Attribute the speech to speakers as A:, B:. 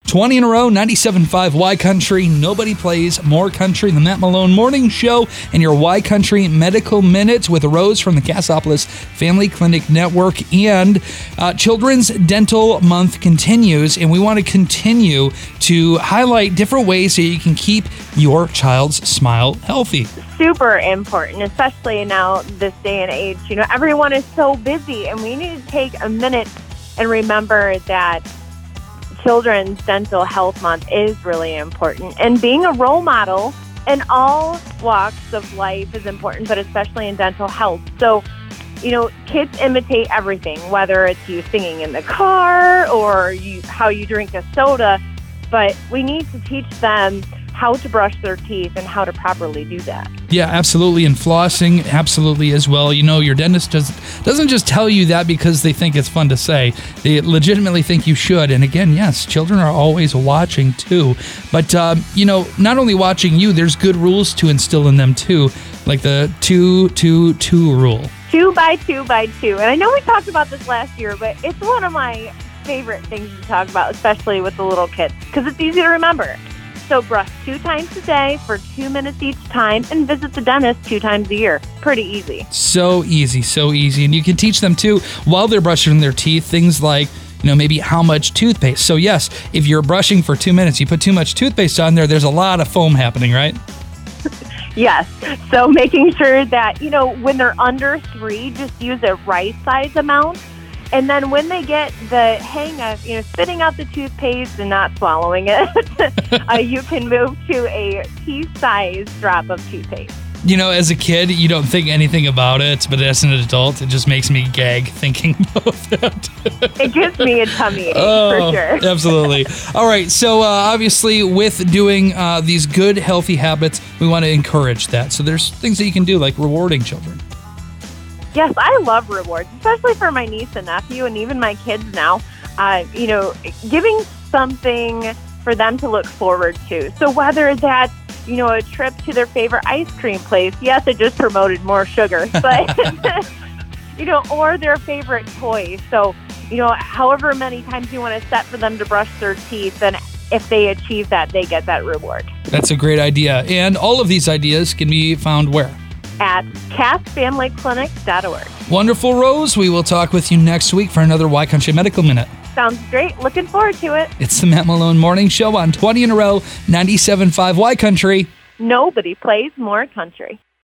A: 20 in a row, 97.5 Y Country. Nobody plays more country than Matt Malone Morning Show and your Y Country Medical Minute with Rose from the Cassopolis Family Clinic Network. And Children's Dental Month continues, and we want to continue to highlight different ways so you can keep your child's smile healthy.
B: Super important, especially now this day and age. Everyone is so busy, and we need to take a minute and remember that Children's Dental Health Month is really important. And being a role model in all walks of life is important, but especially in dental health. So, kids imitate everything, whether it's you singing in the car or how you drink a soda, but we need to teach them how to brush their teeth and how to properly do that.
A: Yeah, absolutely. And flossing, absolutely as well. Your dentist doesn't just tell you that because they think it's fun to say. They legitimately think you should. And again, yes, children are always watching too. But, not only watching you, there's good rules to instill in them too, like the 2-2-2 rule.
B: 2 by 2 by 2. And I know we talked about this last year, but it's one of my favorite things to talk about, especially with the little kids, because it's easy to remember. So brush 2 times a day for 2 minutes each time and visit the dentist 2 times a year. Pretty easy.
A: So easy, so easy. And you can teach them too while they're brushing their teeth, things like, maybe how much toothpaste. So yes, if you're brushing for 2 minutes, you put too much toothpaste on there's a lot of foam happening, right?
B: Yes. So making sure that, when they're under 3, just use a right size amount. And then when they get the hang of, spitting out the toothpaste and not swallowing it, you can move to a tea-sized drop of toothpaste.
A: As a kid, you don't think anything about it, but as an adult, it just makes me gag thinking about that.
B: It gives me a tummy ache, for sure.
A: Absolutely. All right, so obviously with doing these good, healthy habits, we want to encourage that. So there's things that you can do, like rewarding children.
B: Yes, I love rewards, especially for my niece and nephew and even my kids now. Giving something for them to look forward to. So whether that's, a trip to their favorite ice cream place. Yes, it just promoted more sugar, but, or their favorite toy. So, however many times you want to set for them to brush their teeth, and if they achieve that, they get that reward.
A: That's a great idea. And all of these ideas can be found where?
B: At CassFamilyClinic.org.
A: Wonderful, Rose. We will talk with you next week for another Y Country Medical Minute.
B: Sounds great. Looking forward to it.
A: It's the Matt Malone Morning Show on 20 in a row, 97.5 Y Country.
B: Nobody plays more country.